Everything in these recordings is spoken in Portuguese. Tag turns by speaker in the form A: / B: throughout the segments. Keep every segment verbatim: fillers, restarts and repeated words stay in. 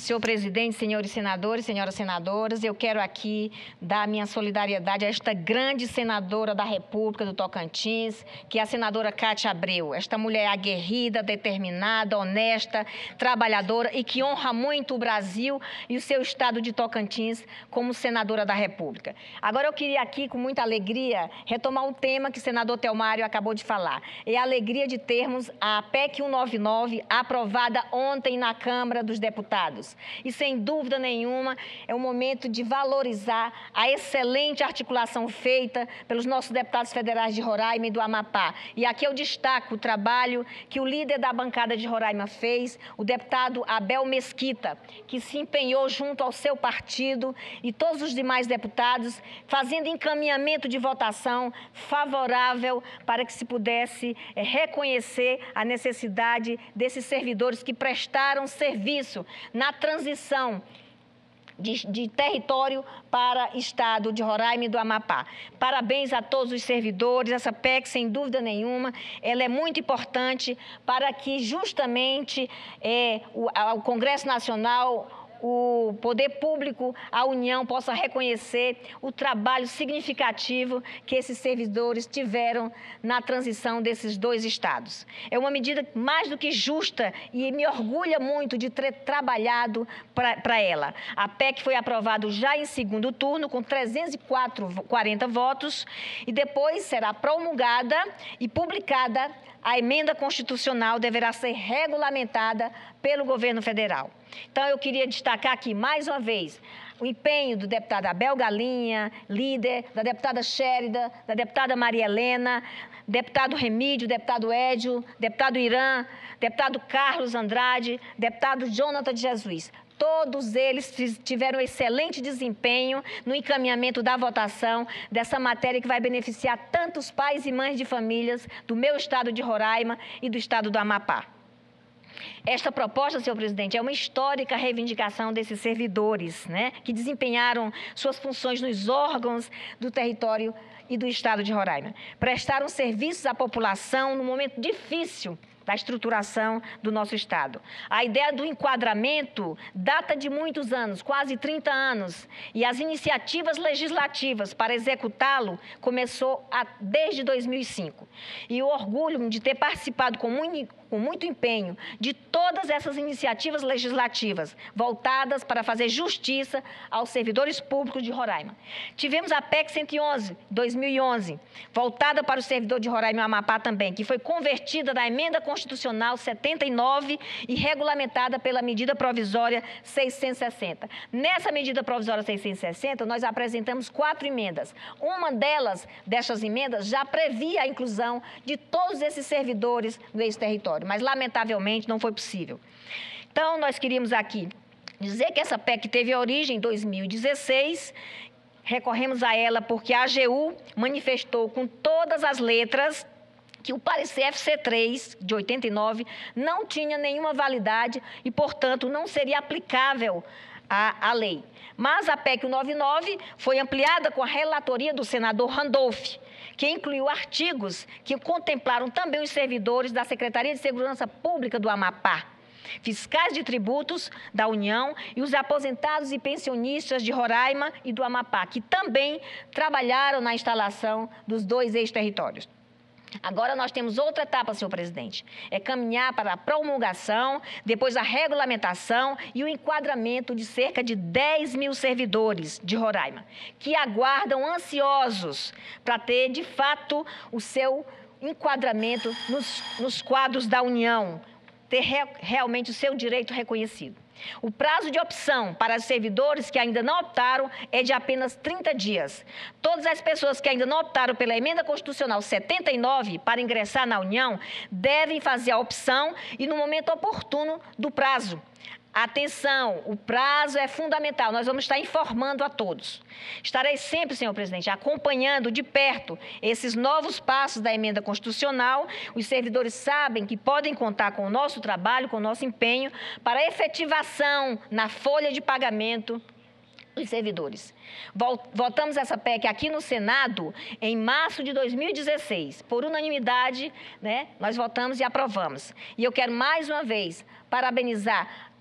A: Senhor presidente, senhores senadores, senhoras senadoras, eu quero aqui dar minha solidariedade a esta grande senadora da República do Tocantins, que é a senadora Cátia Abreu. Esta mulher aguerrida, determinada, honesta, trabalhadora e que honra muito o Brasil e o seu estado de Tocantins como senadora da República. Agora eu queria aqui, com muita alegria, retomar um tema que o senador Telmário acabou de falar. É a alegria de termos a P E C cento e noventa e nove aprovada ontem na Câmara dos Deputados. E, sem dúvida nenhuma, é o momento de valorizar a excelente articulação feita pelos nossos deputados federais de Roraima e do Amapá. E aqui eu destaco o trabalho que o líder da bancada de Roraima fez, o deputado Abel Mesquita, que se empenhou junto ao seu partido e todos os demais deputados, fazendo encaminhamento de votação favorável para que se pudesse é, reconhecer a necessidade desses servidores que prestaram serviço na transição de, de território para estado de Roraima e do Amapá. Parabéns a todos os servidores. Essa P E C, sem dúvida nenhuma, ela é muito importante para que justamente é, o, o Congresso Nacional, o poder público, a União possa reconhecer o trabalho significativo que esses servidores tiveram na transição desses dois estados. É uma medida mais do que justa e me orgulha muito de ter trabalhado para ela. A P E C foi aprovada já em segundo turno, com trezentos e quarenta votos, e depois será promulgada e publicada. A emenda constitucional deverá ser regulamentada pelo governo federal. Então, eu queria destacar aqui, mais uma vez, o empenho do deputado Abel Galinha, líder, da deputada Chérida, da deputada Maria Helena, deputado Remídio, deputado Édio, deputado Irã, deputado Carlos Andrade, deputado Jonathan de Jesus. Todos eles tiveram excelente desempenho no encaminhamento da votação dessa matéria que vai beneficiar tantos pais e mães de famílias do meu estado de Roraima e do estado do Amapá. Esta proposta, senhor presidente, é uma histórica reivindicação desses servidores, né, que desempenharam suas funções nos órgãos do território e do estado de Roraima. Prestaram serviços à população num momento difícil da estruturação do nosso estado. A ideia do enquadramento data de muitos anos, quase trinta anos, e as iniciativas legislativas para executá-lo começou a, desde dois mil e cinco. E o orgulho de ter participado com muito, com muito empenho de todas essas iniciativas legislativas voltadas para fazer justiça aos servidores públicos de Roraima. Tivemos a P E C cento e onze, dois mil e onze, voltada para o servidor de Roraima e Amapá também, que foi convertida da emenda Constitucional setenta e nove e regulamentada pela medida provisória seiscentos e sessenta. Nessa medida provisória seiscentos e sessenta, nós apresentamos quatro emendas. Uma delas, dessas emendas, já previa a inclusão de todos esses servidores do ex-território, mas lamentavelmente não foi possível. Então, nós queríamos aqui dizer que essa P E C teve origem em dois mil e dezesseis, recorremos a ela porque a A G U manifestou com todas as letras que o parecer F C três, de oitenta e nove, não tinha nenhuma validade e, portanto, não seria aplicável à, à lei. Mas a P E C cento e noventa e nove foi ampliada com a relatoria do senador Randolph, que incluiu artigos que contemplaram também os servidores da Secretaria de Segurança Pública do Amapá, fiscais de tributos da União e os aposentados e pensionistas de Roraima e do Amapá, que também trabalharam na instalação dos dois ex-territórios. Agora nós temos outra etapa, senhor presidente, é caminhar para a promulgação, depois a regulamentação e o enquadramento de cerca de dez mil servidores de Roraima, que aguardam ansiosos para ter, de fato, o seu enquadramento nos, nos quadros da União, ter re, realmente o seu direito reconhecido. O prazo de opção para os servidores que ainda não optaram é de apenas trinta dias. Todas as pessoas que ainda não optaram pela emenda constitucional setenta e nove para ingressar na União devem fazer a opção e no momento oportuno do prazo. Atenção, o prazo é fundamental, nós vamos estar informando a todos. Estarei sempre, senhor presidente, acompanhando de perto esses novos passos da emenda constitucional. Os servidores sabem que podem contar com o nosso trabalho, com o nosso empenho, para a efetivação na folha de pagamento dos servidores. Votamos essa P E C aqui no Senado em março de dois mil e dezesseis. Por unanimidade, né, nós votamos e aprovamos. E eu quero mais uma vez parabenizar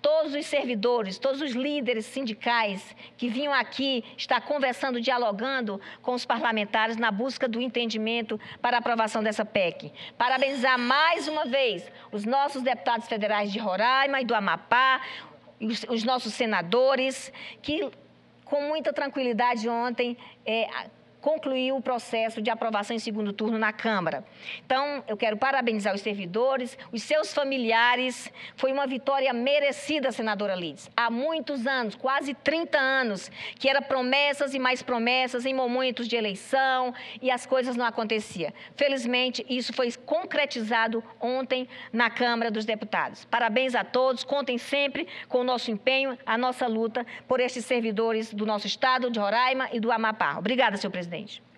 A: todos os servidores, todos os líderes sindicais que vinham aqui estar conversando, dialogando com os parlamentares na busca do entendimento para a aprovação dessa P E C. Parabenizar mais uma vez os nossos deputados federais de Roraima e do Amapá, os, os nossos senadores, que com muita tranquilidade ontem é, concluiu o processo de aprovação em segundo turno na Câmara. Então, eu quero parabenizar os servidores, os seus familiares. Foi uma vitória merecida, senadora Lides. Há muitos anos, quase trinta anos, que era promessas e mais promessas em momentos de eleição e as coisas não aconteciam. Felizmente, isso foi concretizado ontem na Câmara dos Deputados. Parabéns a todos, contem sempre com o nosso empenho, a nossa luta por estes servidores do nosso estado, de Roraima e do Amapá. Obrigada, senhor presidente.